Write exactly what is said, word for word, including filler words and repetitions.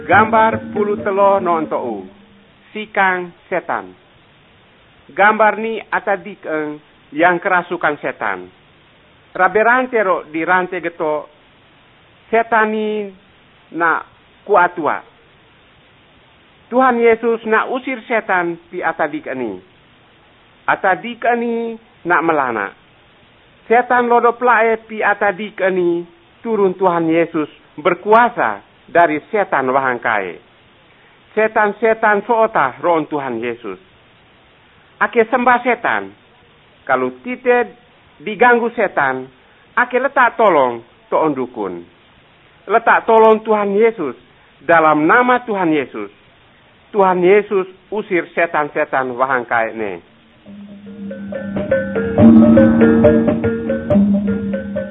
Gambar puluh telo nontou sikang setan. Gambar ni atadik eng yang kerasukan setan. Raberante ro di rante geto setan ni na kuatua. Tuhan Yesus na usir setan pi atadik ani. Atadik ani na melana. Setan lodo plae pi atadik ani turun Tuhan Yesus berkuasa dari setan wahangkai. Setan-setan soota roon Tuhan Yesus. Ake sembah setan. Kalau tite diganggu setan, ake letak tolong to ondukun. Letak tolong Tuhan Yesus dalam nama Tuhan Yesus. Tuhan Yesus usir setan-setan wahangkai ne.